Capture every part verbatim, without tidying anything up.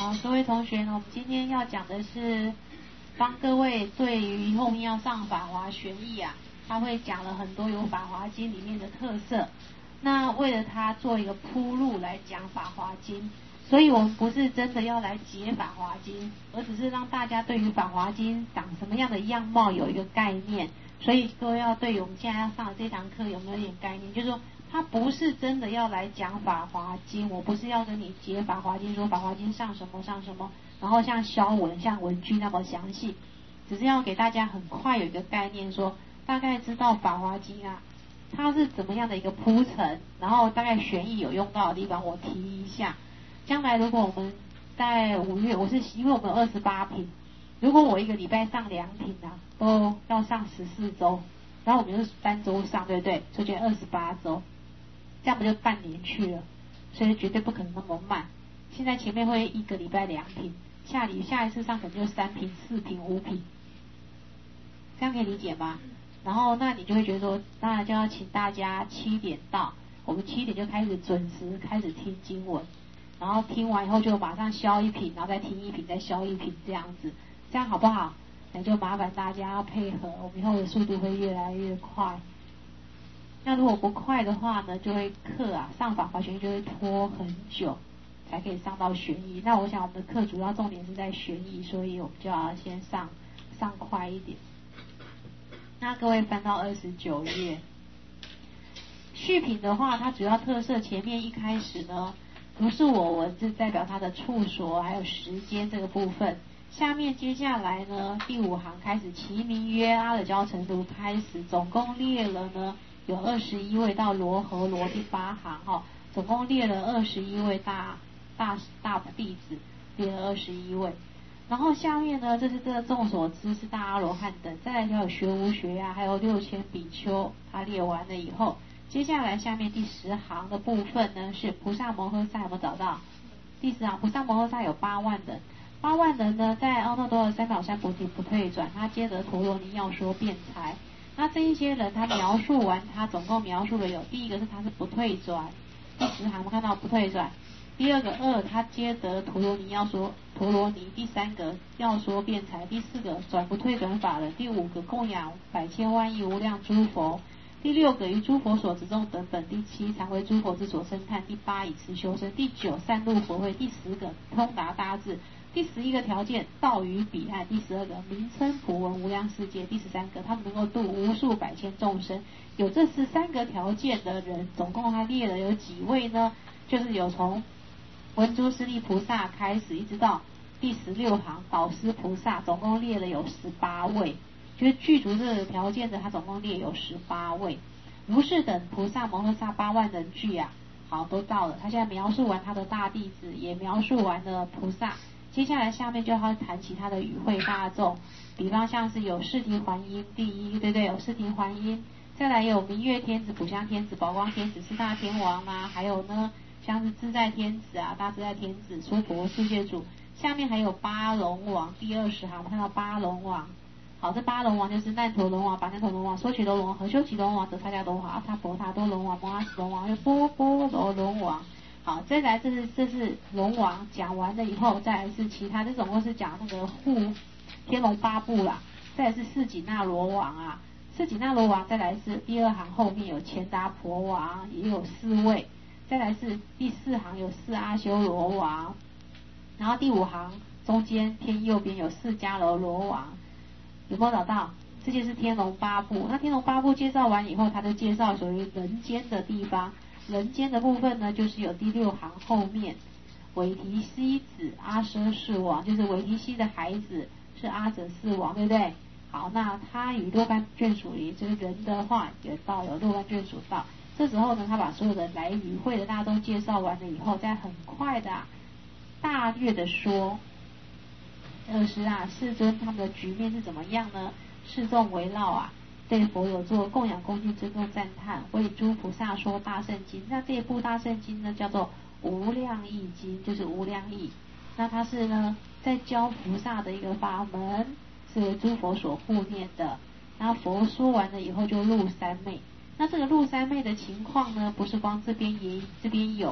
好，各位同学呢，我们今天要讲的是帮各位对于后面要上法华玄义啊，他会讲了很多有法华经里面的特色。那为了他做一个铺路来讲法华经，所以我们不是真的要来解法华经，而只是让大家对于法华经长什么样的样貌有一个概念。所以各位要对于我们现在要上的这堂课有没有一点概念？就是说，他不是真的要来讲法华经，我不是要跟你解法华经，说法华经上什么上什么，然后像消文、像文句那么详细，只是要给大家很快有一个概念，说大概知道法华经啊，它是怎么样的一个铺陈，然后大概玄义有用到的地方我提一下。将来如果我们在五月，我是因为我们有二十八品，如果我一个礼拜上两品啊，都要上十四周，然后我们就是单周上，对不对？所以就二十八周，这样不就半年去了？所以绝对不可能那么慢。现在前面会一个礼拜两品，下礼下一次上可能就三品、四品、五品，这样可以理解吗？然后那你就会觉得说，当然就要请大家七点到，我们七点就开始准时开始听经文，然后听完以后就马上消一品，然后再听一品，再消一品，这样子，这样好不好？那就麻烦大家要配合，我们以后的速度会越来越快。那如果不快的话呢，就会课啊上法华玄义就会拖很久，才可以上到玄义。那我想我们的课主要重点是在玄义，所以我们就要先上上快一点。那各位翻到二十九页，续品的话，它主要特色前面一开始呢，不是我文字代表它的处所还有时间这个部分。下面接下来呢，第五行开始，其名曰阿耨交程度开始，总共列了呢有二十一位到罗睺罗第八行哈、哦，总共列了二十一位大大大弟子，列了二十一位。然后下面呢，这是这个众所知是大阿罗汉等，再来就有学无学啊，还有六千比丘，他列完了以后，接下来下面第十行的部分呢是菩萨摩诃萨，有没有找到？第十行菩萨摩诃萨有八万人，八万人呢在阿耨多罗三藐三菩提不退转，他接着陀罗尼要说辩才。那这一些人他描述完，他总共描述了有第一个是他是不退转，第十行我们看到不退转。第二个二，他接得陀罗尼要说陀罗尼，第三个要说辩才，第四个转不退转法人，第五个供养百千万亿无量诸佛，第六个于诸佛所执众等本，第七常为诸佛之所称叹，第八以慈修身，第九善入佛慧，第十个通达大智，第十一个条件到于彼岸，第十二个名称普闻无量世界，第十三个他们能够度无数百千众生。有这十三个条件的人，总共他列了有几位呢？就是有从文殊师利菩萨开始，一直到第十六行导师菩萨，总共列了有十八位，就是具足这个条件的，他总共列有十八位。如是等菩萨摩诃萨八万人俱啊，好，都到了。他现在描述完他的大弟子，也描述完了菩萨。接下来下面就要谈其他的与会大众，比方像是有释提桓因第一，对不对？有释提桓因，再来有明月天子、普香天子、宝光天子、四大天王啊，还有呢像是自在天子啊、大自在天子、娑婆世界主。下面还有八龙王，第二十行我们看到八龙王。好，这八龙王就是难陀龙王、跋难陀龙王、梭祇罗龙王、何修祇龙王、得叉迦龙王、阿阇婆他多龙王、摩阿斯龙王、又波波罗龙王。好，再来这是这是龙王讲完了以后，再来是其他，这总共是讲那个护天龙八部啦。再来是四紧那罗王啊，四紧那罗王，再来是第二行后面有乾达婆王，也有四位。再来是第四行有四阿修罗王，然后第五行中间偏右边有四迦楼罗王，有没有找到？这就是天龙八部。那天龙八部介绍完以后，他就介绍属于人间的地方。人间的部分呢，就是有第六行后面韦提希子阿奢世王，就是韦提希的孩子是阿阇世王，对不对？好，那他与若干眷属离，就是人的话也到有若干眷属到。这时候呢，他把所有的来与会的大家都介绍完了以后，再很快的、啊、大略的说，二十啊，世尊他们的局面是怎么样呢？世众围绕啊，对佛有做供养恭敬尊重赞叹，为诸菩萨说大圣经。那这一部大圣经呢，叫做无量义经，就是无量义。那它是呢，在教菩萨的一个法门，是为诸佛所护念的。然后佛说完了以后，就入三昧。那这个入三昧的情况呢，不是光这边也这边有，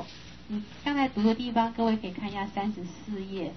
你刚才读的地方，各位可以看一下三十四页，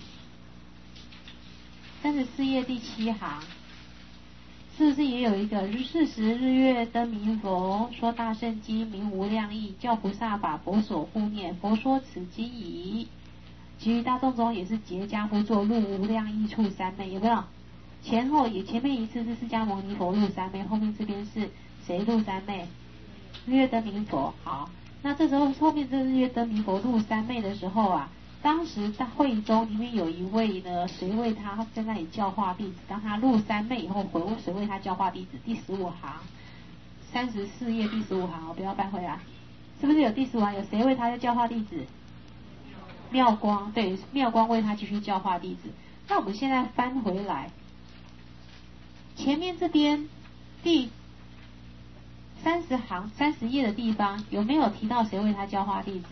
三十四页第七行，是不是也有一个是时日月灯明佛，说大圣经名无量义，教菩萨把佛所护念，佛说此经已。其余大众中也是结跏趺坐入无量义处三昧，有没有？前后也前面一次是释迦牟尼佛入三昧，后面这边是谁入三昧？日月灯明佛。好，那这时候后面这日月灯明佛入三昧的时候啊，当时在会中里面有一位呢，谁为他在那里教化弟子？当他入三昧以后，回问谁为他教化弟子？第十五行，三十四页第十五行，我不要翻回来，是不是有第十五行？有谁为他在教化弟子？妙光，对，妙光为他继续教化弟子。那我们现在翻回来，前面这边第三十行三十页的地方有没有提到谁为他教化弟子？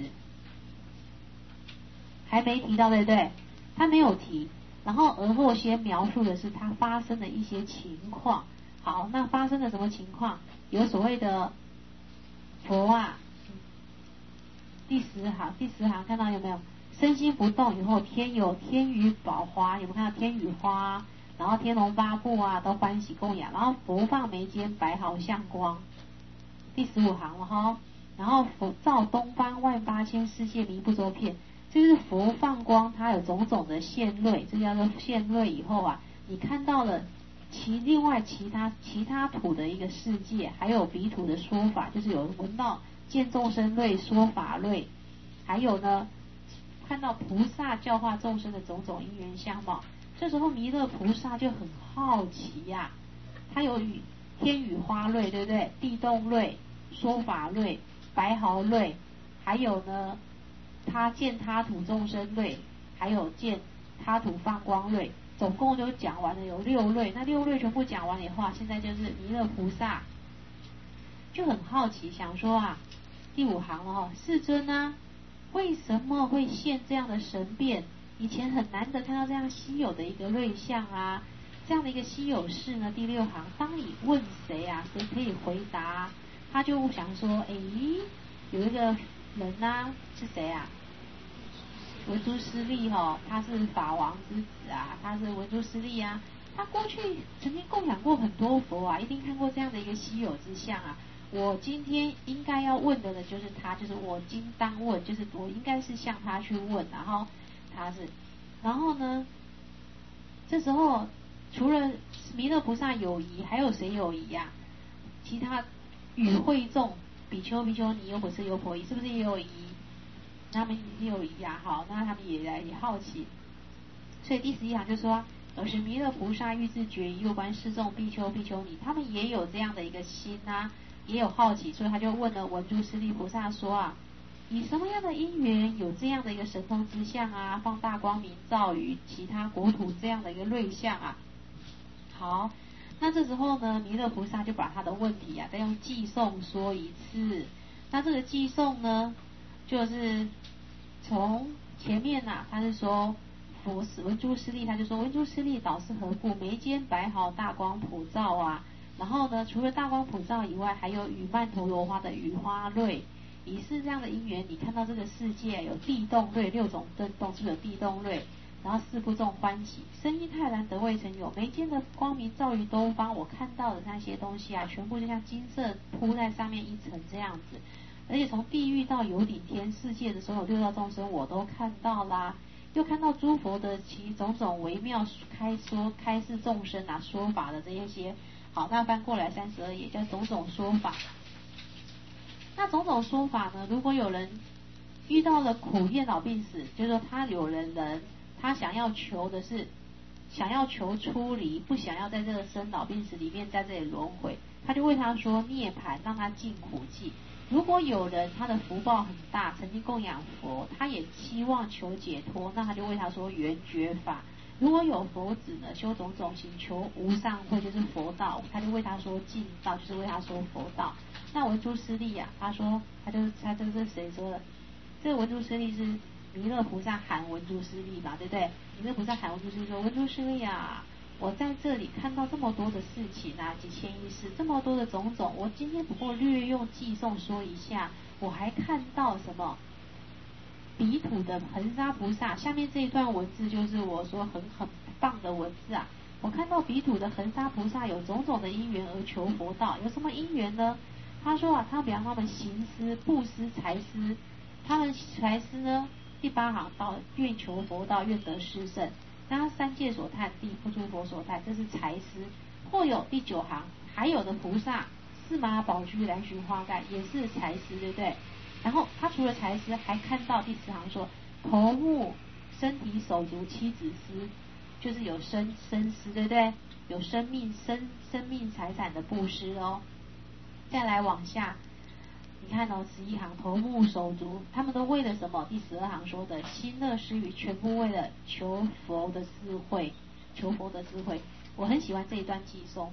还没提到，对不对？他没有提，然后而后先描述的是他发生的一些情况。好，那发生了什么情况？有所谓的佛啊，第十行第十行看到有没有？身心不动以后，天有天雨宝花，有没有看到天雨花？然后天龙八部啊都欢喜供养，然后佛放眉间白毫相光，第十五行了哈。然后佛照东方万八千世界弥不周遍，这就是佛放光，它有种种的现瑞，这叫做现瑞以后啊，你看到了其另外其他其他土的一个世界，还有彼土的说法，就是有闻到见众生瑞、说法瑞，还有呢看到菩萨教化众生的种种因缘相貌。这时候弥勒菩萨就很好奇呀、啊，他有雨天雨花瑞，对不对？地动瑞、说法瑞、白毫瑞，还有呢他见他土众生瑞，还有见他土放光瑞，总共就讲完了有六瑞。那六瑞全部讲完以后，现在就是弥勒菩萨就很好奇，想说啊，第五行了哦，世尊啊，为什么会现这样的神变？以前很难得看到这样稀有的一个瑞相啊，这样的一个稀有事呢。第六行，当你问谁啊，谁可以回答？他就想说，哎，有一个人啊，是谁啊？文殊师利哈、哦，他是法王之子啊，他是文殊师利啊，他过去曾经供养过很多佛啊，一定看过这样的一个稀有之相啊。我今天应该要问的呢，就是他，就是我今当问，就是我应该是向他去问，然后他是，然后呢，这时候除了弥勒菩萨有疑，还有谁有疑呀、啊？其他与会众比丘、比丘尼、优婆塞、优婆夷，是不是也有疑？他们也有疑啊，好，那他们也来也好奇，所以第十一行就说，尔时弥勒菩萨欲自决疑，又观世众比丘、比丘尼，他们也有这样的一个心啊，也有好奇，所以他就问了文殊师利菩萨说啊，以什么样的因缘有这样的一个神通之相啊，放大光明照于其他国土这样的一个瑞相啊？好，那这时候呢，弥勒菩萨就把他的问题啊，再用偈颂说一次。那这个偈颂呢，就是从前面呐、啊，他是说佛是文殊师利，他就说文殊师利导师何故？眉间白毫大光普照啊。然后呢，除了大光普照以外，还有雨曼陀罗花的雨花瑞。以是这样的因缘，你看到这个世界有地动瑞，六种震动，是不是有地动瑞？然后四部众欢喜，身依泰然得未曾有，眉间的光明照于东方，我看到的那些东西啊，全部就像金色铺在上面一层这样子。而且从地狱到有顶天世界的所有六道众生，我都看到啦。又看到诸佛的其种种微妙开说开示众生啊说法的这一些。好，那翻过来三十二页叫种种说法。那种种说法呢，如果有人遇到了苦厌老病死，就是说他有人人他想要求的是想要求出离，不想要在这个生老病死里面在这里轮回，他就为他说涅槃，让他尽苦际。如果有人他的福报很大，曾经供养佛，他也期望求解脱，那他就为他说圆觉法。如果有佛子呢，修种种行求无上慧，就是佛道，他就为他说净道，就是为他说佛道。那文殊师利啊，他说他就他这个是谁说的？这个文殊师利是弥勒菩萨喊文殊师利嘛，对不对？弥勒菩萨喊文殊师利说：文殊师利啊，我在这里看到这么多的事情啊，几千亿事，这么多的种种，我今天不过略用偈颂说一下，我还看到什么？ 比土的恒沙菩萨，下面这一段文字就是我说很很棒的文字啊。我看到比土的恒沙菩萨有种种的因缘而求佛道，有什么因缘呢？他说啊，他比方他们行施、布施、财施，他们财施呢，第八行到愿求佛道，愿得施胜。那三界所叹，地不诸佛所叹，这是财施。或有第九行，还有的菩萨，四马宝居兰寻花盖，也是财施，对不对？然后他除了财施，还看到第十行说头目身体手足妻子施，就是有生生施，对不对？有生命生生命财产的布施哦。再来往下，你看哦，十一行头目手足，他们都为了什么？第十二行说的心乐施予，全部为了求佛的智慧，求佛的智慧。我很喜欢这一段偈颂。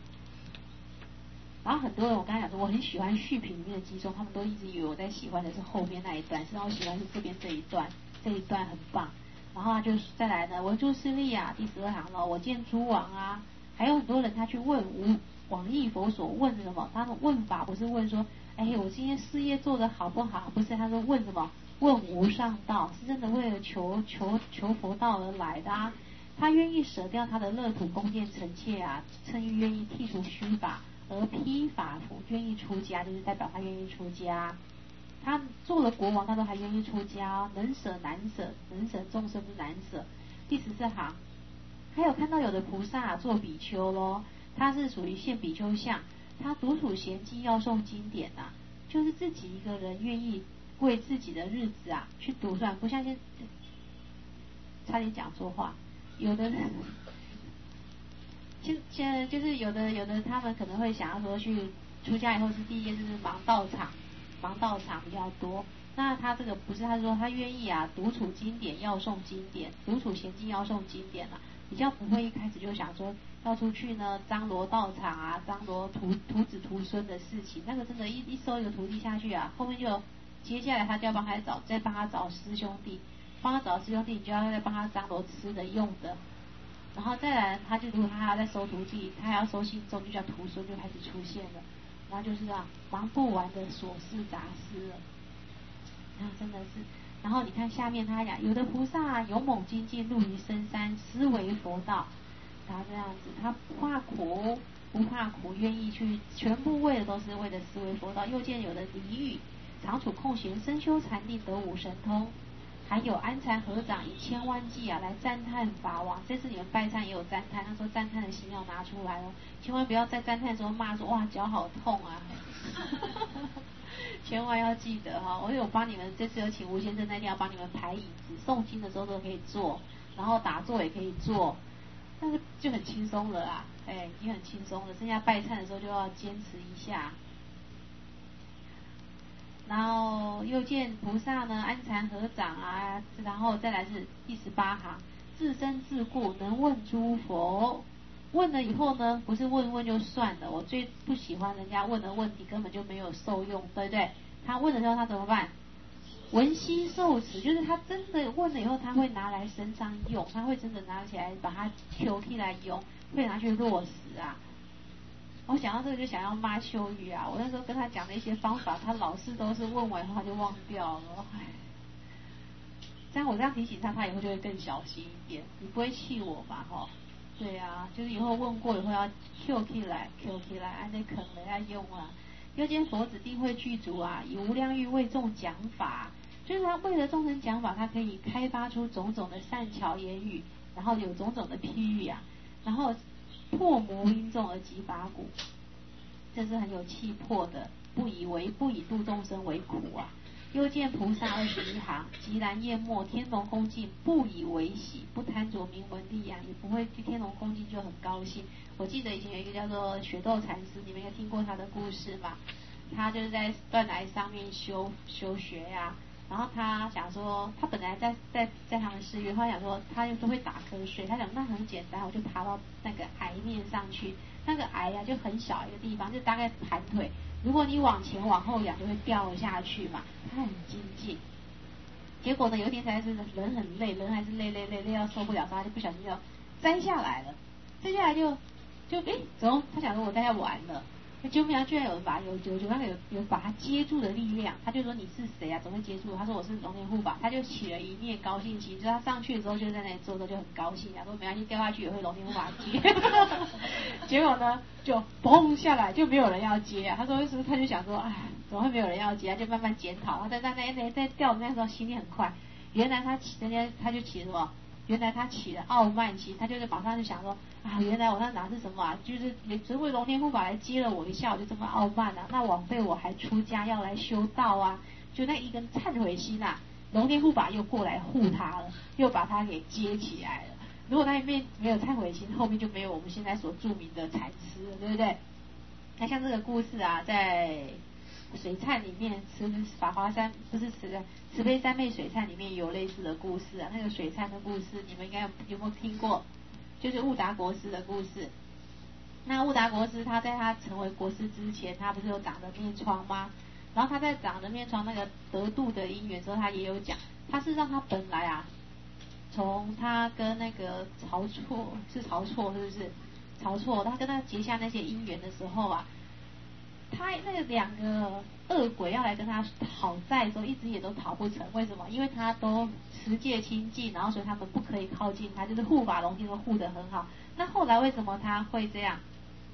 然后很多人，我刚才讲说，我很喜欢续品里面的偈颂，他们都一直以为我在喜欢的是后面那一段，实际上我喜欢是这边这一段，这一段很棒。然后他就再来呢，文殊师利啊，第十二行了，我见诸王啊，还有很多人他去问无广义佛所问什么？他的问法不是问说，哎，我今天事业做得好不好？不是，他说问什么？问无上道，是真的为了求求求佛道而来的啊。他愿意舍掉他的乐土宫殿臣妾啊，趁欲愿意剔除虚法。而披法服，愿意出家，就是代表他愿意出家。他做了国王，他都还愿意出家，能舍难舍，能舍众生不难舍。第十四行，还有看到有的菩萨做比丘咯，他是属于现比丘相，他独处闲寂要诵经典啊，就是自己一个人愿意为自己的日子啊去读诵，不像现差点讲错话，有的人。现现在就是有的有的他们可能会想要说去出家以后是第一件就是忙道场，忙道场比较多。那他这个不是，他说他愿意啊独处经典要诵经典，独处闲静要诵经典啊，比较不会一开始就想说要出去呢张罗道场啊，张罗徒徒子徒孙的事情。那个真的一一收一个徒弟下去啊，后面就接下来他就要帮他找再帮他找师兄弟，帮他找师兄弟，你就要再帮他张罗吃的用的。然后再来，他就如果他还要再收徒弟，他还要收信众，就叫徒孙就开始出现了，然后就是这样忙不完的琐事杂事了，啊，真的是。然后你看下面他讲，有的菩萨勇猛精进，入于深山，思维佛道，他这样子，他不怕苦，不怕苦，愿意去，全部为的都是为了思维佛道。又见有的离欲，常处空闲，深修禅定，得五神通。还有安禅合掌以千万计啊来赞叹法王，这次你们拜忏也有赞叹，他说赞叹的心要拿出来哦，千万不要在赞叹的时候骂说哇脚好痛啊，千万要记得哈、哦，我有帮你们这次有请吴先生，那天要帮你们排椅子，诵经的时候都可以坐，然后打坐也可以坐，但是就很轻松了啦，哎，已经很轻松了，剩下拜忏的时候就要坚持一下。然后又见菩萨呢安禅合掌啊，然后再来是第十八行，自身自故能问诸佛。问了以后呢，不是问问就算了，我最不喜欢人家问的问题根本就没有受用，对不对？他问的时候他怎么办？闻悉受持，就是他真的问了以后，他会拿来身上用，他会真的拿起来把它抽起来用，会拿去落实啊。我想到这个就想要骂秋雨啊！我那时候跟他讲的一些方法，他老是都是问完以后他就忘掉了。唉，这样我这样提醒他，他以后就会更小心一点。你不会气我吧？哈，对啊，就是以后问过以后要 Q 起来 ，Q 起来，按那啃了要用啊。又见佛子定慧具足啊，以无量欲为众讲法，就是他为了众生讲法，他可以开发出种种的善巧言语，然后有种种的譬喻啊，然后。破魔因众而集法鼓，这是很有气魄的，不以为不以度众生为苦啊。又见菩萨二十一行，寂然淹没，天龙恭敬，不以为喜，不贪着名闻利养，也不会去天龙恭敬就很高兴。我记得以前有一个叫做雪窦禅师，你们有听过他的故事吗？他就是在断崖上面修修学呀、啊。然后他想说，他本来在在在他们寺院，他想说他都会打瞌睡，他想那很简单，我就爬到那个崖面上去，那个崖呀、啊、就很小一个地方，就大概盘腿，如果你往前往后仰就会掉下去嘛，他很精进。结果呢，有一天才是人很累，人还是累累累累到受不了，他就不小心就摘下来了，摘下来就就哎走，他想说我摘下完了。 救命啊！居然有人把有有有那个有有把他接住的力量，他就说你是谁啊？怎么会接住？他说我是龙天护法，他就起了一念高兴心，就他上去的时候就在那里坐着就很高兴，他说没关系，掉下去也会龙天护法接。结果呢，就嘣下来就没有人要接啊。他说是他就想说，哎，怎么会没有人要接啊？就慢慢检讨，他在在那那在掉的那时候心里很快，原来他起人家他就起什么？原来他起了傲慢心，他就是马上就想说啊，原来我那哪是什么啊，就是只为龙天护法来接了我一下，我就这么傲慢啊，那枉费我还出家要来修道啊，就那一根忏悔心啊，龙天护法又过来护他了，又把他给接起来了。如果那一面没有忏悔心，后面就没有我们现在所著名的禅师了，对不对？那像这个故事啊，在水忏里面，慈法华三不是慈慈悲三昧水忏里面有类似的故事啊。那个水忏的故事，你们应该有有没有听过？就是悟达国师的故事。那悟达国师他在他成为国师之前，他不是有长着面疮吗？然后他在长着面疮那个得度的因缘时候，他也有讲，他是让他本来啊，从他跟那个曹错是曹错是不是？曹错他跟他结下那些因缘的时候啊。他那个两个恶鬼要来跟他讨债的时候，一直也都讨不成。为什么？因为他都持戒清净，然后所以他们不可以靠近他，就是护法龙天都护得很好。那后来为什么他会这样？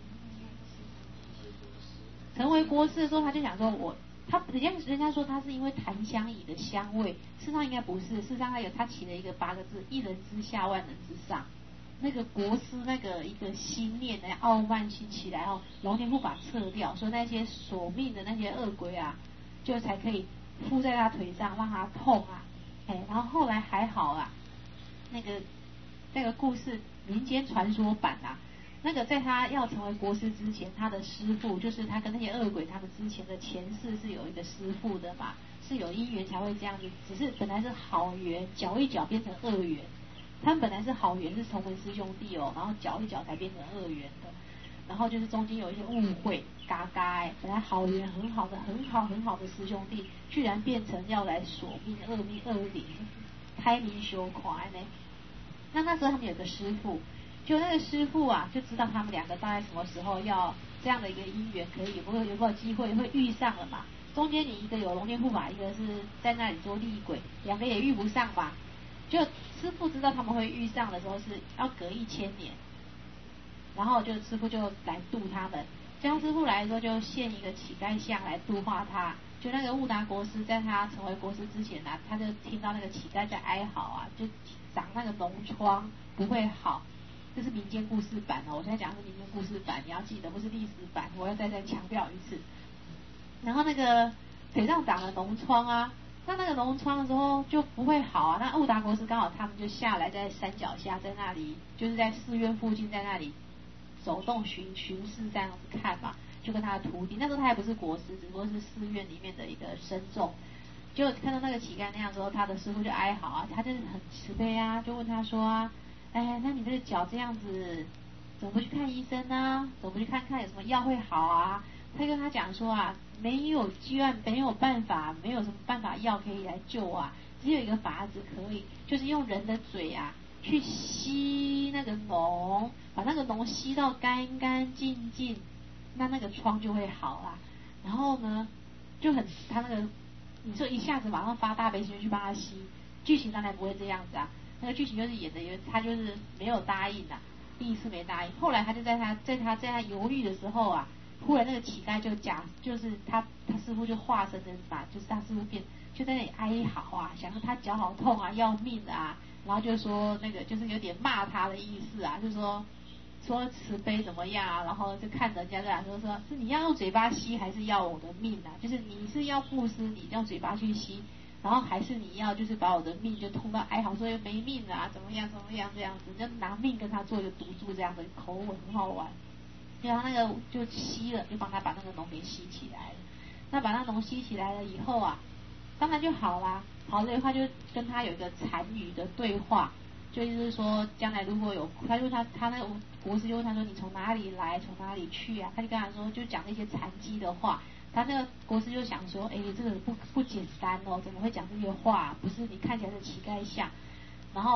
成为国师的时候，他就想说我，他人家人家说他是因为檀香椅的香味，事实上应该不是，事实上他有他起了一个八个字：一人之下，万人之上。那个国师那个一个心念的傲慢心起来后，龙天护法撤掉，所以那些索命的那些恶鬼啊，就才可以附在他腿上让他痛啊，哎，然后后来还好啊，那个那个故事民间传说版啊，那个在他要成为国师之前，他的师父就是他跟那些恶鬼他们之前的前世是有一个师父的嘛，是有因缘才会这样子，只是本来是好缘，搅一搅变成恶缘。他们本来是好缘，是同门师兄弟哦，然后搅一搅才变成恶缘的，然后就是中间有一些误会，嘎嘎哎，本来好缘很好的、很好很好的师兄弟，居然变成要来索命、恶命、恶灵，开明修狂呢。那那时候他们有个师父，就那个师父啊，就知道他们两个大概什么时候要这样的一个因缘可以有没有有没有机会会遇上了嘛？中间你一个有龙天护法，一个是在那里做厉鬼，两个也遇不上吧？就师父知道他们会遇上的时候是要隔一千年，然后就师父就来度他们。江师父来的时候就现一个乞丐像来度化他。就那个悟达国师在他成为国师之前啊，他就听到那个乞丐在哀嚎啊，就长那个脓疮不会好。这是民间故事版哦，我现在讲的是民间故事版，你要记得不是历史版，我要再再强调一次。然后那个腿上长了脓疮啊。那那个脓疮的时候就不会好啊。那悟达国师刚好他们就下来在山脚下，在那里就是在寺院附近，在那里走动巡巡视这样子看嘛，就跟他的徒弟，那时候他还不是国师，只不过是寺院里面的一个僧众。就看到那个乞丐那样之后，他的师父就哀嚎啊，他就是很慈悲啊，就问他说啊，哎，那你这个脚这样子，怎么不去看医生呢？怎么不去看看有什么药会好啊？他跟他讲说啊，没有居然没有办法，没有什么办法药可以来救啊，只有一个法子可以，就是用人的嘴啊去吸那个脓，把那个脓吸到干干净净，那那个疮就会好啦。然后呢，就很他那个，你说一下子马上发大悲心去帮他吸，剧情当然不会这样子啊，那个剧情就是演的，他就是没有答应啊，第一次没答应，后来他就在他在他在他犹豫的时候啊。忽然那个乞丐就假就是他他师父就化身的嘛，就是他师父变就在那里哀嚎啊，想说他脚好痛啊，要命啊，然后就说那个就是有点骂他的意思啊，就说说慈悲怎么样啊，然后就看人家这样说说是你要用嘴巴吸还是要我的命啊，就是你是要布施你用嘴巴去吸，然后还是你要就是把我的命就痛到哀嚎说又没命啊怎么样怎么样这样子，就拿命跟他做一个赌注这样的口吻很好玩。然后那个就吸了，就帮他把那个脓给吸起来了。那把那脓吸起来了以后啊，当然就好啦。好了以后他就跟他有一个禅语的对话，就是说将来如果有，他就他他那个国师就问他说你从哪里来，从哪里去啊？他就跟他说就讲那些禅机的话。他那个国师就想说，哎，这个不不简单哦，怎么会讲这些话？不是你看起来是乞丐像。然后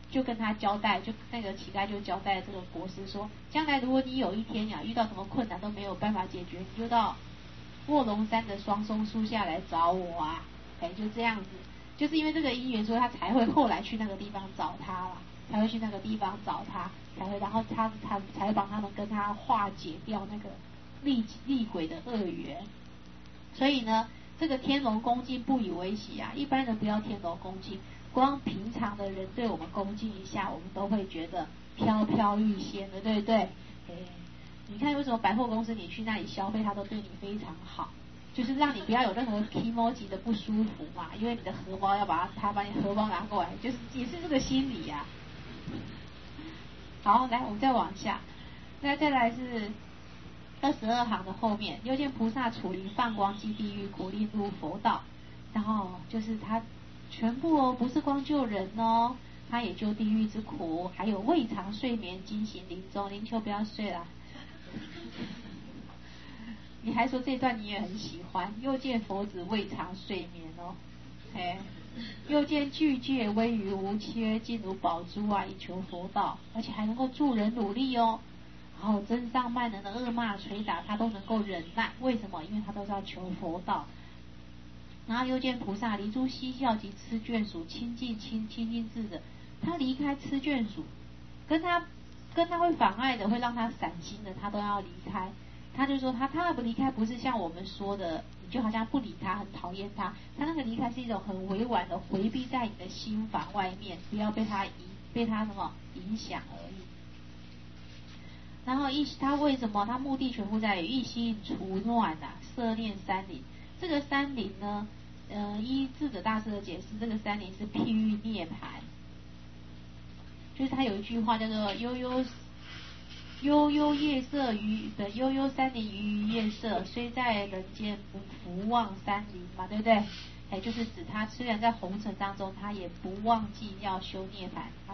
就跟他交代，就那个乞丐就交代这个国师说，将来如果你有一天呀遇到什么困难都没有办法解决，你就到卧龙山的双松树下来找我啊，哎，就这样子，就是因为这个因缘，所以他才会后来去那个地方找他啦，才会去那个地方找他，才会，然后他他才会帮他们跟他化解掉那个厉厉鬼的恶缘。所以呢，这个天龙恭敬不以为喜啊，一般人不要天龙恭敬，光平常的人对我们恭敬一下，我们都会觉得飘飘欲仙的，对不对？哎，你看为什么百货公司你去那里消费，他都对你非常好，就是让你不要有任何 emoji 的不舒服嘛，因为你的荷包要把它，他把你荷包拿过来，就是也是这个心理啊。好，来我们再往下，那再来是二十二行的后面，又见菩萨处离放光即地狱苦，令入佛道。然后就是他全部哦，不是光救人哦，他也救地狱之苦，还有未尝睡眠惊醒临终。林秋不要睡啦，你还说这段你也很喜欢。又见佛子未尝睡眠哦，哎，又见具戒威于无缺，尽如宝珠啊，以求佛道，而且还能够助人努力哦。然后真上慢人的恶骂捶打，他都能够忍耐，为什么？因为他都是要求佛道。然后又见菩萨离诸嬉笑及痴眷属，清净清清净智者，他离开痴眷属，跟他跟他会妨碍的，会让他散心的，他都要离开。他就说他他不离开，不是像我们说的，你就好像不理他，很讨厌他。他那个离开是一种很委婉的回避在你的心房外面，不要被他影被他什么影响而已。然后一他为什么他目的全部在于一心除乱啊，摄念三林。这个三林呢，呃，依智者大师的解释，这个三林是譬喻涅槃，就是他有一句话叫做悠悠悠悠夜色于的悠悠三林于于夜色，虽在人间不福忘三林嘛，对不对？哎，就是指他虽然在红尘当中，他也不忘记要修涅槃，他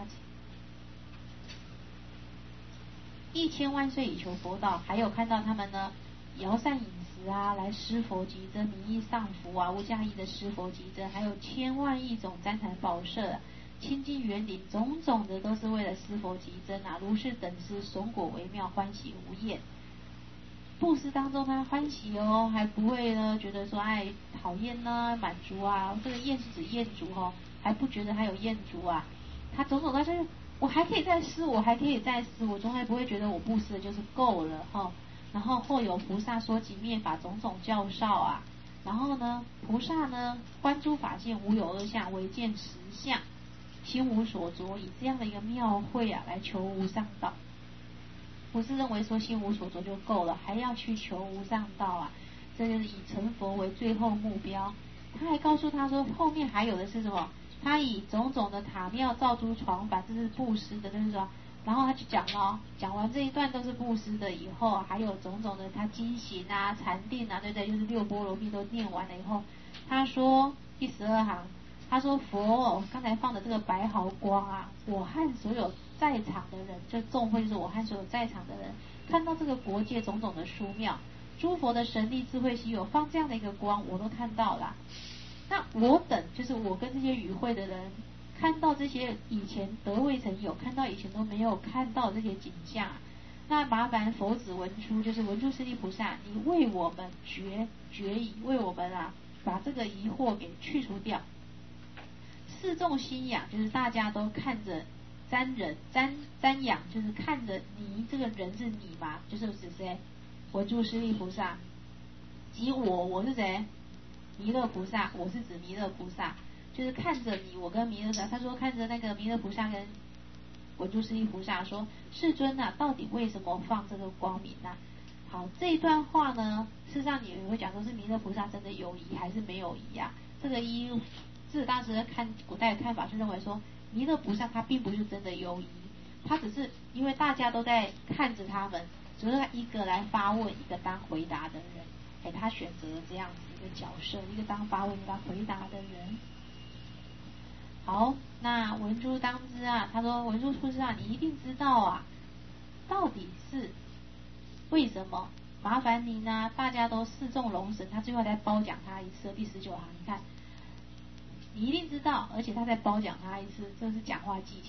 一千万岁以求佛道。还有看到他们呢摇扇饮食啊，来施佛集珍，名义上服啊，无价义的施佛集珍，还有千万亿种旃檀宝舍、啊、清净园林，种种的都是为了施佛集珍啊。如是等施，耸果微妙，欢喜无厌。布施当中他欢喜哦，还不会呢觉得说哎讨厌呢满足啊，这个厌是指厌足哦，还不觉得还有厌足啊。他种种他就是我还可以再施，我还可以再施，我从来不会觉得我布施的就是够了哈、哦。然后或有菩萨说及灭法，种种教绍啊。然后呢，菩萨呢观诸法界无有二相，唯见实相，心无所着，以这样的一个妙慧啊来求无上道。不是认为说心无所着就够了，还要去求无上道啊，这就是以成佛为最后目标。他还告诉他说，后面还有的是什么？他以种种的塔庙造诸床板，这是布施的，就是说，然后他就讲了，讲完这一段都是布施的以后，还有种种的他精行啊、禅定啊，对不对？就是六波罗蜜都念完了以后，他说第十二行，他说佛刚才放的这个白毫光啊，我和所有在场的人，就众会就是我和所有在场的人，看到这个国界种种的殊妙，诸佛的神力智慧稀有，放这样的一个光，我都看到了。那我等就是我跟这些与会的人，看到这些以前得未曾有，看到以前都没有看到这些景象。那麻烦佛子文殊，就是文殊师利菩萨，你为我们决决疑，为我们啊把这个疑惑给去除掉。四众心仰，就是大家都看着瞻人瞻瞻仰，就是看着你这个人是你嘛，就是指谁？文殊师利菩萨。及我，我是谁？弥勒菩萨，我是指弥勒菩萨，就是看着你，我跟弥勒菩萨，他说看着那个弥勒菩萨跟文殊师利菩萨说，世尊啊，到底为什么放这个光明啊？好，这一段话呢，事实上你会讲说是弥勒菩萨真的有疑还是没有疑啊？这个依智者大师看古代的看法是认为说，弥勒菩萨他并不是真的有疑，他只是因为大家都在看着他们，只是他一个来发问，一个当回答的人。哎，他选择了这样子一个角色，一个当发问，一个当回答的人。好，那文殊当知啊，他说文殊菩萨，你一定知道啊，到底是为什么？麻烦你呢，大家都示众龙神，他最后再褒奖他一次，第十九行，你看，你一定知道，而且他再褒奖他一次，这是讲话技巧。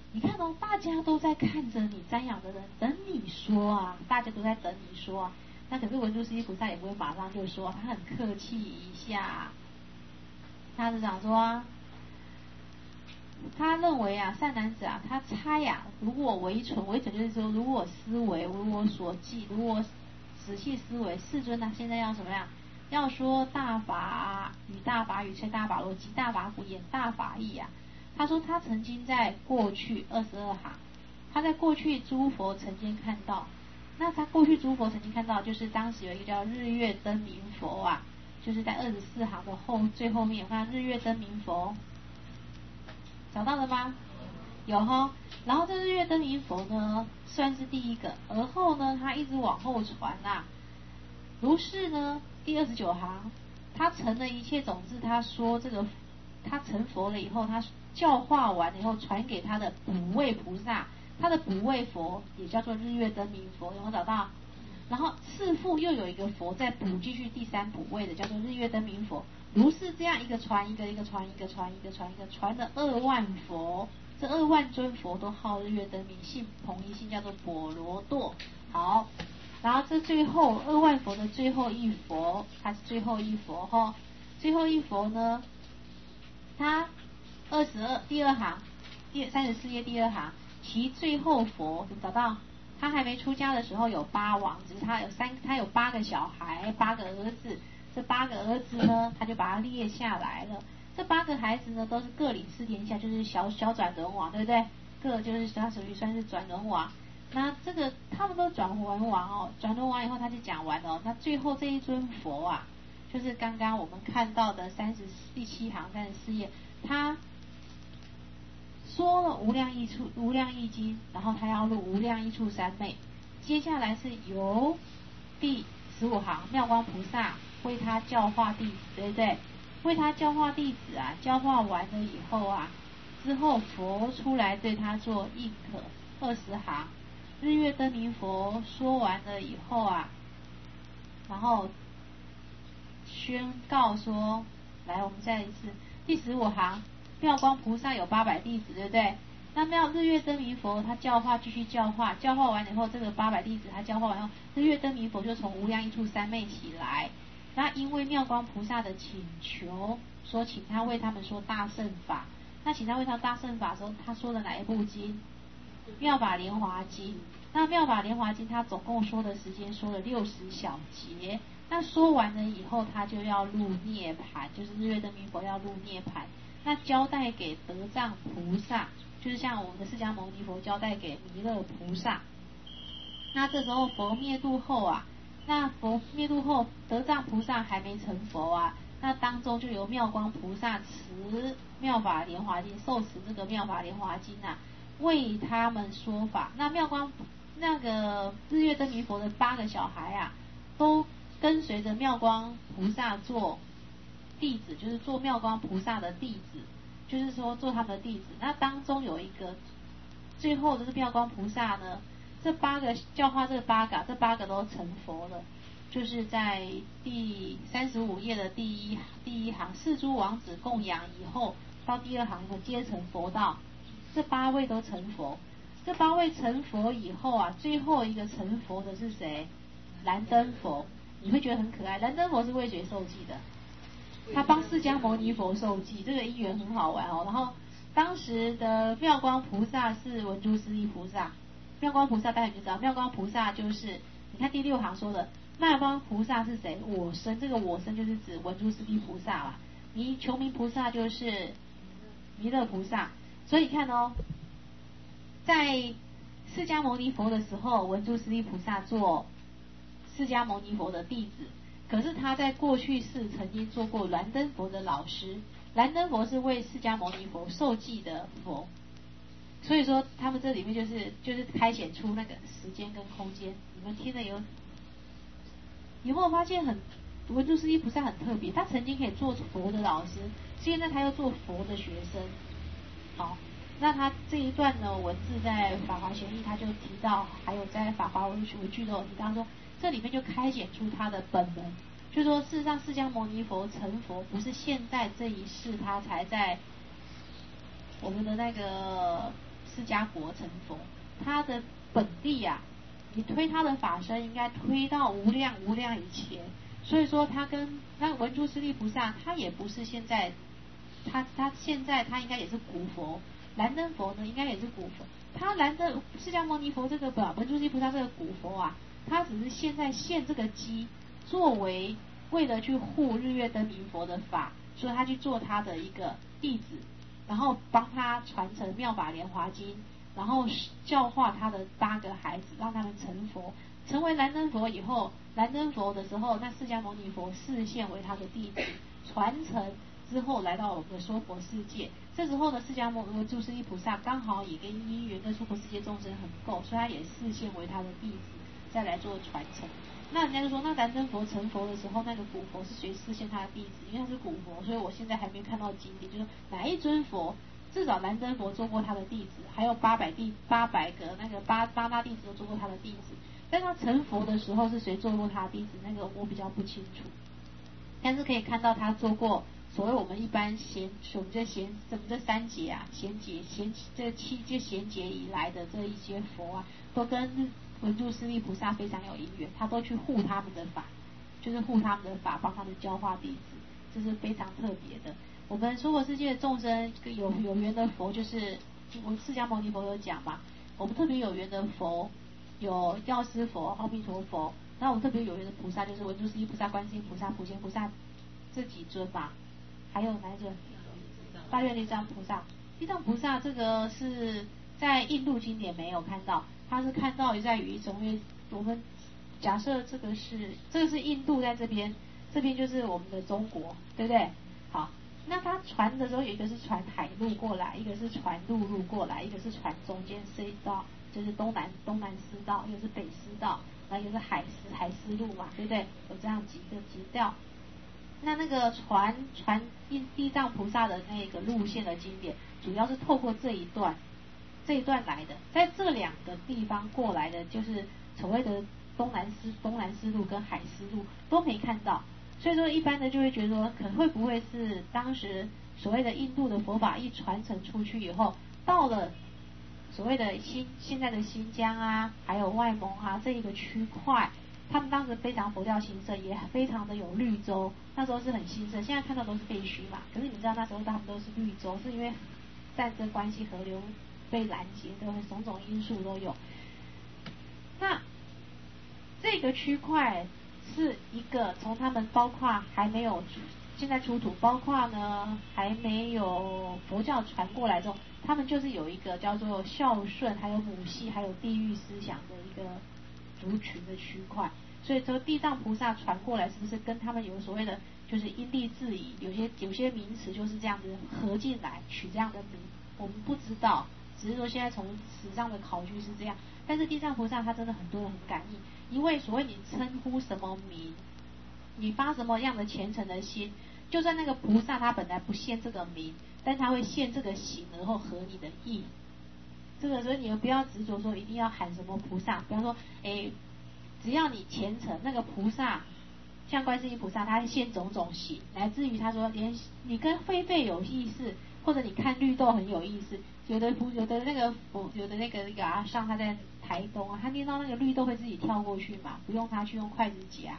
你看哦，大家都在看着你瞻仰的人，等你说啊，大家都在等你说啊。那可是文殊师利菩萨也不会马上就说，他很客气一下，他是讲说啊，他认为啊，善男子啊，他猜呀、啊，如果为存，为存就是说，如果思维，如果所记，如果仔细思维，世尊他现在要什么呀？要说大法与大法与吹大法罗及大法鼓演大法义啊。他说他曾经在过去二十二行，他在过去诸佛曾经看到，那他过去诸佛曾经看到，就是当时有一个叫日月灯明佛啊，就是在二十四行的后最后面，我看日月灯明佛，找到了吗？有哈。然后这日月灯明佛呢，算是第一个，而后呢，他一直往后传啊。如是呢，第二十九行，他成了一切种子，他说这个他成佛了以后，他教化完以后，传给他的补位菩萨，他的补位佛也叫做日月灯明佛，有没有找到？然后次复又有一个佛在补继续第三补位的，叫做日月灯明佛。如是这样一个传一个，一个传一个，传一个传一个，传了二万佛，这二万尊佛都号日月灯明，姓同一姓，叫做波罗堕。好，然后这最后二万佛的最后一佛，它是最后一佛哈，最后一佛呢，它二十二第二行，第三十四页第二行，其最后佛有找到？他还没出家的时候有八王，只是他有三，他有八个小孩，八个儿子。这八个儿子呢，他就把它列下来了。这八个孩子呢，都是各领四天下，就是小小转轮王，对不对？各就是他属于算是转轮王。那这个他们都转轮王哦，转轮王以后他就讲完了、哦。那最后这一尊佛啊，就是刚刚我们看到的三十第七行三十四页，他说了无量义处无量义经，然后他要入无量义处三昧。接下来是由第十五行妙光菩萨为他教化弟子，对不对？为他教化弟子啊，教化完了以后啊，之后佛出来对他做应可。二十行日月灯明佛说完了以后啊，然后宣告说，来我们再一次第十五行妙光菩萨有八百弟子，对不对？那妙日月灯明佛他教化继续教化，教化完以后，这个八百弟子他教化完后，日月灯明佛就从无量义处三昧起来。那因为妙光菩萨的请求，说请他为他们说大乘法。那请他为他大乘法的时候，他说的哪一部经？妙法莲华经。那妙法莲华经他总共说的时间说了六十小节。那说完了以后，他就要入涅槃，就是日月灯明佛要入涅槃。那交代给德藏菩萨，就是像我们的释迦牟尼佛交代给弥勒菩萨。那这时候佛灭度后啊，那佛灭度后，德藏菩萨还没成佛啊，那当中就由妙光菩萨持妙法莲华经，受持这个妙法莲华经啊，为他们说法。那妙光那个日月灯明佛的八个小孩啊，都跟随着妙光菩萨做弟子，就是做妙光菩萨的弟子，就是说做他们的弟子。那当中有一个最后的是妙光菩萨呢，这八个教化这八个，这八个都成佛了，就是在第三十五页的第一第一行，四诸王子供养以后，到第二行的皆成佛道，这八位都成佛。这八位成佛以后啊，最后一个成佛的是谁？燃灯佛。你会觉得很可爱，燃灯佛是为谁受记的？他帮释迦牟尼佛受记，这个因缘很好玩哦。然后当时的妙光菩萨是文殊师利菩萨，妙光菩萨大家就知道，妙光菩萨就是你看第六行说的，妙光菩萨是谁？我身，这个我身就是指文殊师利菩萨啦。弥求名菩萨就是弥勒菩萨。所以你看哦，在释迦牟尼佛的时候，文殊师利菩萨做释迦牟尼佛的弟子，可是他在过去世曾经做过燃灯佛的老师。燃灯佛是为释迦牟尼佛受记的佛，所以说他们这里面就是就是开显出那个时间跟空间。你们听了有有没有发现很文殊师利菩萨很特别？他曾经可以做佛的老师，现在他又做佛的学生。好，那他这一段呢文字在《法华玄义》他就提到，还有在《法华文句》都有提到说，这里面就开显出他的本能，就说事实上释迦牟尼佛成佛不是现在这一世他才在我们的那个释迦国成佛，他的本地啊，你推他的法身应该推到无量无量以前，所以说他跟那文殊师利菩萨，他也不是现在，他他现在他应该也是古佛，燃灯佛呢应该也是古佛，他燃灯释迦牟尼佛这个不文殊师利菩萨这个古佛啊，他只是现在现这个机，作为为了去护日月灯明佛的法，所以他去做他的一个弟子，然后帮他传承妙法莲华经，然后教化他的八个孩子，让他们成佛。成为燃灯佛以后，燃灯佛的时候，那释迦牟尼佛示现为他的弟子，传承之后来到我们的娑婆世界。这时候呢，释迦牟尼文殊师利菩萨刚好也跟因缘跟娑婆世界众生很够，所以他也示现为他的弟子，再来做传承。那人家就说，那燃灯佛成佛的时候，那个古佛是谁示现他的弟子？因为他是古佛，所以我现在还没看到经典，就是哪一尊佛，至少燃灯佛做过他的弟子，还有八百弟八百个那个八八大弟子都做过他的弟子。但他成佛的时候是谁做过他的弟子？那个我比较不清楚。但是可以看到他做过所谓我们一般贤，我们这贤，我们这三劫啊，贤劫贤这七这贤劫以来的这一些佛啊，都跟文殊师利菩萨非常有因缘，他都去护他们的法，就是护他们的法，帮他们教化弟子，这是非常特别的。我们娑婆世界的众生有有缘的佛，就是我释迦牟尼佛有讲嘛，我们特别有缘的佛有药师佛、阿弥陀佛，那我们特别有缘的菩萨就是文殊师利菩萨、观世音菩萨、普贤菩萨这几尊吧，还有哪一尊？大愿地藏菩萨。地藏菩萨这个是在印度经典没有看到，他是看到也在于一种，因为我们假设这个是这个是印度在这边，这边就是我们的中国，对不对？好，那他传的时候，有一个是传海路过来，一个是传陆路过来，一个是传中间这一道，就是东南东南师道，一个是北师道，然后一个是海师海师路嘛，对不对？有这样几个几调。那那个传传地藏菩萨的那个路线的经典，主要是透过这一段这一段来的，在这两个地方过来的，就是所谓的东南师东南师路跟海师路都没看到，所以说一般的就会觉得说，可能会不会是当时所谓的印度的佛法一传承出去以后，到了所谓的新现在的新疆啊，还有外蒙啊这一个区块。他们当时非常佛教兴盛，也非常的有绿洲，那时候是很兴盛。现在看到都是废墟嘛，可是你知道那时候他们都是绿洲，是因为战争关系，河流被拦截的种种因素都有。那这个区块是一个从他们包括还没有现在出土，包括呢还没有佛教传过来之后，他们就是有一个叫做孝顺，还有母系，还有地域思想的一个族群的区块，所以说地藏菩萨传过来是不是跟他们有所谓的就是因地制宜，有些有些名词就是这样子合进来取这样的名，我们不知道，只是说现在从史上的考据是这样。但是地藏菩萨他真的很多人很感应，因为所谓你称呼什么名，你发什么样的虔诚的心，就算那个菩萨他本来不现这个名，但他会现这个形，然后合你的意。这个所以你们不要执着说一定要喊什么菩萨，比方说，哎，只要你虔诚，那个菩萨，像观世音菩萨，他现种种形，来自于他说，连你跟狒狒有意思，或者你看绿豆很有意思，有的有的那个有的那个那个阿上他在台东啊，他念到那个绿豆会自己跳过去嘛，不用他去用筷子夹，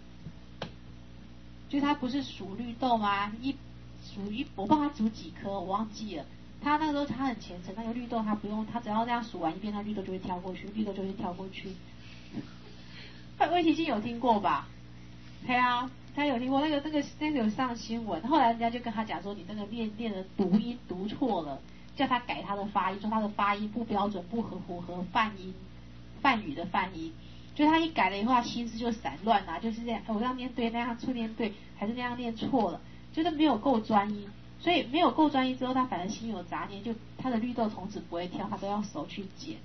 就他不是数绿豆吗？一数一，我不知道他数几颗，我忘记了。他那个时候他很虔诚，那个绿豆他不用，他只要这样数完一遍，那绿豆就会跳过去，绿豆就会跳过去。魏提金有听过吧？对啊，他有听过那个那个那个有上新闻，后来人家就跟他讲说，你那个念念的读音读错了，叫他改他的发音，说他的发音不标准，不合符合梵音梵语的梵音。就他一改了以后，他心思就散乱啊，就是这样，我这样念对，那样错念对，还是那样念错了，就是没有够专一。所以没有够专一之后，他反而心有杂念，就他的绿豆从此不会跳，他都要手去捡。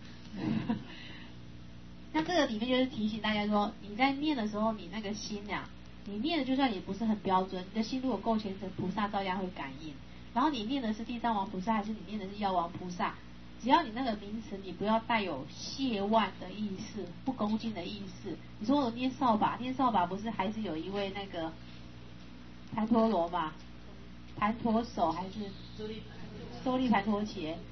那这个里面就是提醒大家说，你在念的时候，你那个心啊，你念的就算也不是很标准，你的心如果够虔诚，菩萨照样会感应。然后你念的是地藏王菩萨，还是你念的是药王菩萨，只要你那个名词你不要带有亵玩的意思、不恭敬的意思。你说我念扫把，念扫把不是还是有一位那个盘陀罗嘛？盘陀手还是周利盘陀伽？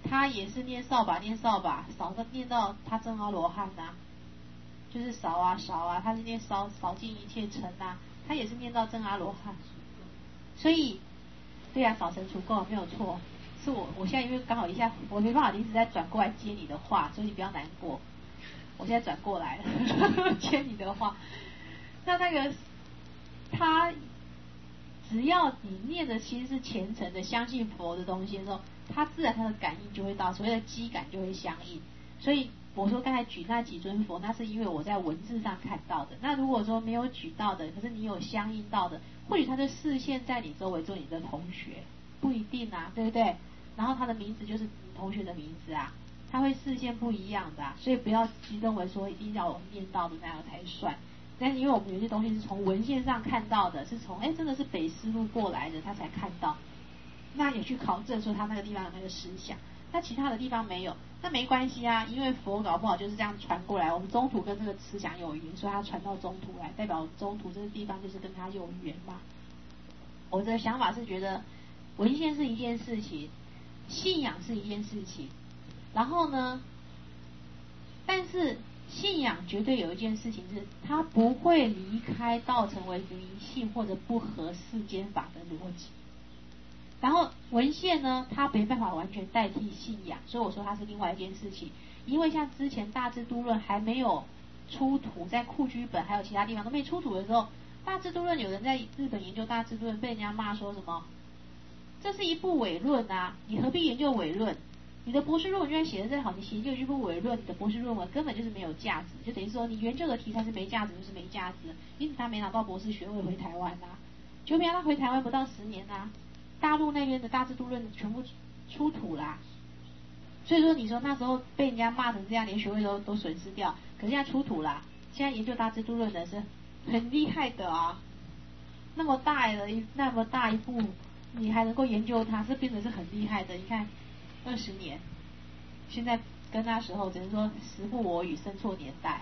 他也是念扫把念扫把，扫到念到他真阿罗汉呐，就是扫啊扫啊，他是念扫扫尽一切尘呐，他也是念到真阿罗汉。所以，对啊，扫尘除垢没有错。是我我现在因为刚好一下我没办法一直在转过来接你的话，所以你不要难过。我现在转过来了接你的话。那那个他只要你念的心是虔诚的，相信佛的东西的时候，他自然他的感应就会到，所谓的机感就会相应。所以我说刚才举那几尊佛，那是因为我在文字上看到的。那如果说没有举到的，可是你有相应到的，或许他就视线在你周围做你的同学，不一定啊，对不对？然后他的名字就是你同学的名字啊，他会视线不一样的、啊，所以不要认为说一定要我念到的那样才算。但是因为我们有些东西是从文献上看到的，是从哎真的是北丝路过来的，他才看到，那也去考证说他那个地方有那个思想，那其他的地方没有，那没关系啊，因为佛搞不好就是这样传过来，我们中途跟这个思想有缘，所以他传到中途来，代表中途这个地方就是跟他有缘嘛。我的想法是觉得文献是一件事情，信仰是一件事情，然后呢，但是信仰绝对有一件事情是，它不会离开到成为迷信或者不合世间法的逻辑。然后文献呢，它没办法完全代替信仰，所以我说它是另外一件事情。因为像之前大智度论还没有出土，在库居本还有其他地方都没出土的时候，大智度论有人在日本研究大智度论，被人家骂说什么？这是一部伪论啊，你何必研究伪论？你的博士论文就算写得再好，你研究一部伪论，你的博士论文根本就是没有价值，就等于说你研究的题材是没价值，就是没价值。因此他没拿到博士学位回台湾啊，就没让他回台湾不到十年啊，大陆那边的大智度论全部出土啦。所以说你说那时候被人家骂成这样，连学位都都损失掉，可是现在出土啦，现在研究大智度论的是很厉害的啊，那么大的一那么大一部，你还能够研究它，是变得是很厉害的。你看二十年，现在跟那时候只能说时不我与，生错年代。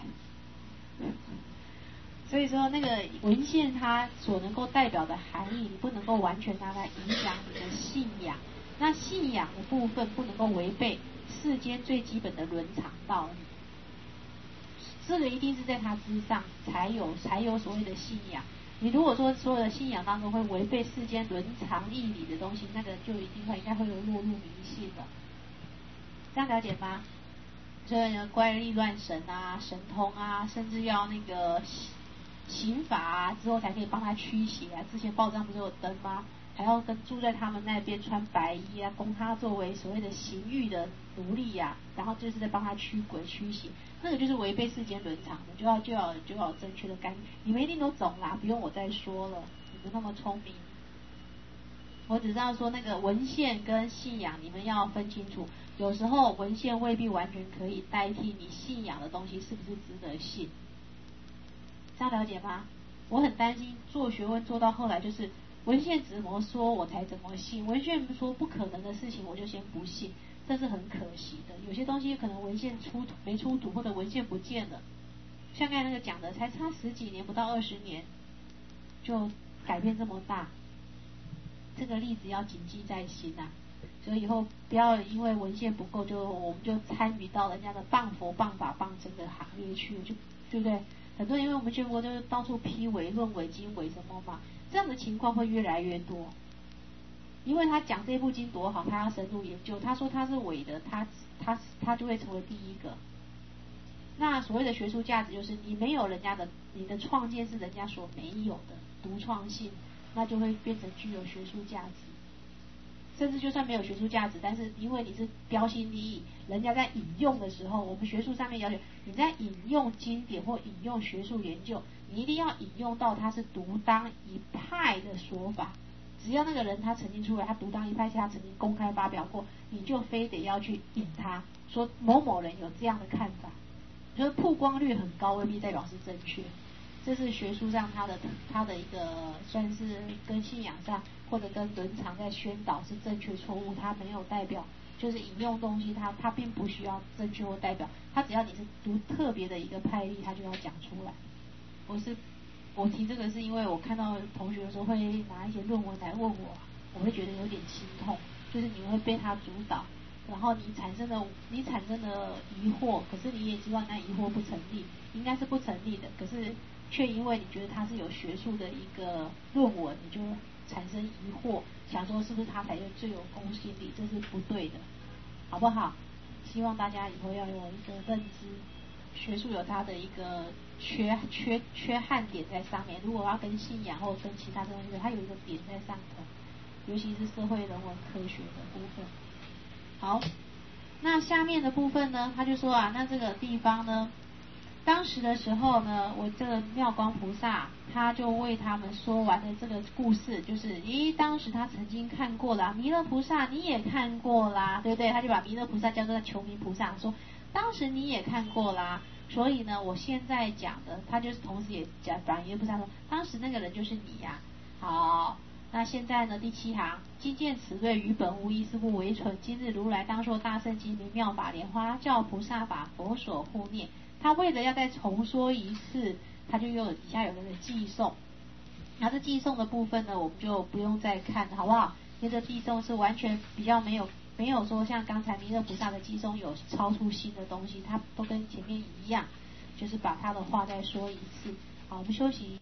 所以说那个文献它所能够代表的含义，你不能够完全拿来影响你的信仰。那信仰的部分不能够违背世间最基本的伦常道理，这个一定是在它之上才有才有所谓的信仰。你如果说所有的信仰当中会违背世间伦常义理的东西，那个就一定会应该会有落入迷信了。这样了解吗？所以呢，怪力乱神啊、神通啊，甚至要那个刑法啊之后才可以帮他驱邪啊。之前报章不是有登吗？还要跟住在他们那边穿白衣啊，供他作为所谓的刑狱的奴隶啊，然后就是在帮他驱鬼驱邪，那个就是违背世间伦常的，就要就要就要有正确的概念。你们一定都懂啦，不用我再说了，你们那么聪明。我只知道说那个文献跟信仰你们要分清楚，有时候文献未必完全可以代替你信仰的东西是不是值得信，这样了解吗？我很担心做学问做到后来就是文献怎么说我才怎么信，文献说不可能的事情我就先不信，这是很可惜的。有些东西可能文献出土没出土，或者文献不见了，像刚才那个讲的才差十几年不到二十年就改变这么大，这个例子要谨记在心啊。所以以后不要因为文献不够就我们就参与到人家的谤佛谤法谤僧的行列去，就对不对？很多因为我们全国都是到处批伪论伪经伪什么嘛，这样的情况会越来越多。因为他讲这部经多好，他要深入研究，他说他是伪的，他他他就会成为第一个。那所谓的学术价值就是你没有人家的，你的创建是人家所没有的独创性，那就会变成具有学术价值。甚至就算没有学术价值，但是因为你是标新立异，人家在引用的时候，我们学术上面要求你在引用经典或引用学术研究，你一定要引用到他是独当一派的说法。只要那个人他曾经出来，他独当一派，他曾经公开发表过，你就非得要去引他说某某人有这样的看法，就是曝光率很高未必代表是正确。这是学术上他的他的一个算是跟信仰上或者跟伦常在宣导是正确错误，他没有代表就是引用东西，他他并不需要正确或代表，他只要你是独特别的一个派例，他就要讲出来。我是我提这个是因为我看到同学的时候会拿一些论文来问我，我会觉得有点心痛，就是你会被他主导， 然后你产生的你产生的疑惑，可是你也知道那疑惑不成立，应该是不成立的，可是却因为你觉得它是有学术的一个论文，你就产生疑惑，想说是不是它才最有公信力，这是不对的，好不好？希望大家以后要有一个认知，学术有它的一个缺缺缺憾点在上面，如果要跟信仰或跟其他东西，它有一个点在上头，尤其是社会人文科学的部分。好，那下面的部分呢，他就说啊，那这个地方呢，当时的时候呢，我这个妙光菩萨他就为他们说完了这个故事，就是咦，当时他曾经看过啦，弥勒菩萨你也看过啦，对不对？他就把弥勒菩萨叫做求弥菩萨，说当时你也看过啦，所以呢，我现在讲的，他就是同时也讲反弥勒菩萨说，当时那个人就是你呀、啊，好。那现在呢，第七行，今见此瑞于本无一，是故为存。今日如来当说大圣经明妙法莲花，教菩萨把佛所护念。他为了要再重说一次，他就有底下有那个寄诵。然后这寄诵的部分呢，我们就不用再看，好不好？因为这寄诵是完全比较没有没有说像刚才弥勒菩萨的寄诵有超出新的东西，它都跟前面一样，就是把他的话再说一次。好，我们休息。